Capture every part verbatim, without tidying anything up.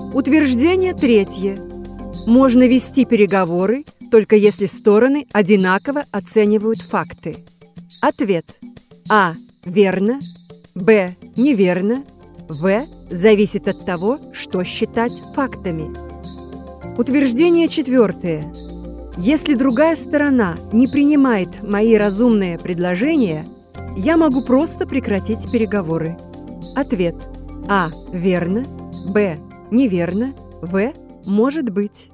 Утверждение третье. Можно вести переговоры, только если стороны одинаково оценивают факты. Ответ. А. Верно. Б. Неверно. В. Зависит от того, что считать фактами. Утверждение четвертое. Если другая сторона не принимает мои разумные предложения, я могу просто прекратить переговоры. Ответ. А. Верно. Б. Неверно. В. Может быть.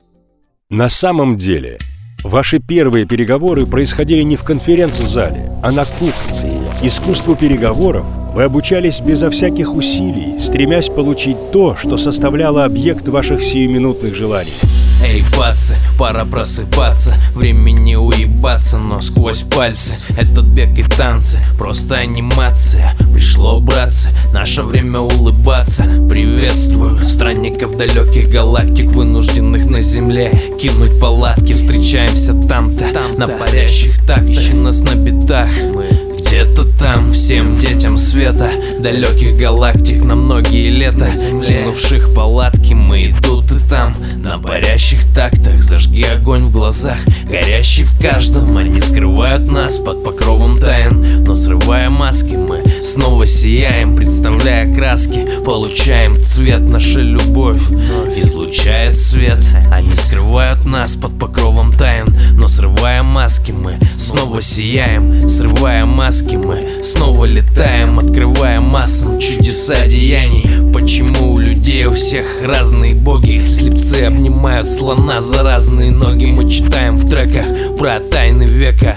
На самом деле, ваши первые переговоры происходили не в конференц-зале, а на кухне. Искусству переговоров вы обучались безо всяких усилий, стремясь получить то, что составляло объект ваших сиюминутных желаний. Эй, пацы, пора просыпаться, времени уебаться, но сквозь пальцы. Этот бег и танцы, просто анимация. Пришло, братцы, наше время улыбаться. Приветствую странников далеких галактик, вынужденных на земле кинуть палатки. Встречаемся там-то, там на парящих тактах, ищи нас на битах. Мы где-то там, всем детям света, далеких галактик на многие лета, кинувших палатки, мы и тут и там, на парящих тактах. Зажги огонь в глазах, горящий в каждом. Они скрывают нас под покровом тайн, но срывая маски, мы снова сияем, представляя краски. Получаем цвет, наша любовь излучает свет. Они скрывают нас под покровом тайн, но срывая маски, мы снова сияем, срывая маски, мы снова летаем, открывая массам чудеса деяний. Почему у людей у всех разные боги? Слепцы обнимают слона за разные ноги. Мы читаем в треках про тайны века.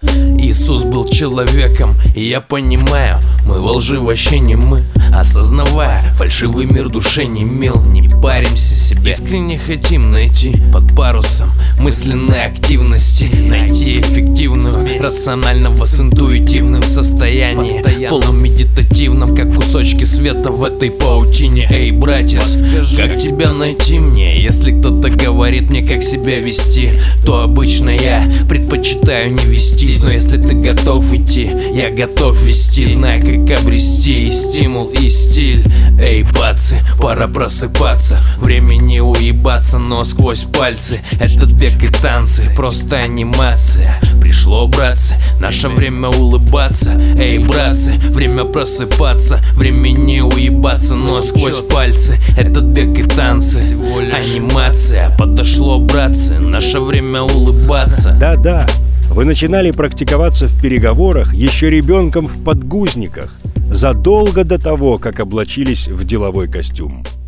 Иисус был человеком, и я понимаю, мы во лжи вообще не мы. Осознавая, фальшивый мир душе не мил. Не паримся себе, искренне хотим найти под парусом мысленной активности, найти эффективную, рационального с интуитивным состоянием, полумедитативном, как кусочки света в этой паутине. Эй, братец, как тебя найти мне? Если кто-то говорит мне, как себя вести, то обычно я предпочитаю не вестись. Но если ты готов идти, я готов вести, зная, как обрести и стимул, и стиль. Эй, пацы, пора просыпаться, времени уебаться, но сквозь пальцы. Этот бег и танцы, просто анимация. Пришло, братцы, наше время улыбаться. Эй, братцы, время просыпаться, времени уебаться, но сквозь пальцы. Этот бег и танцы, анимация. Подошло, братцы, наше время улыбаться. Да-да, вы начинали практиковаться в переговорах еще ребенком в подгузниках, задолго до того, как облачились в деловой костюм.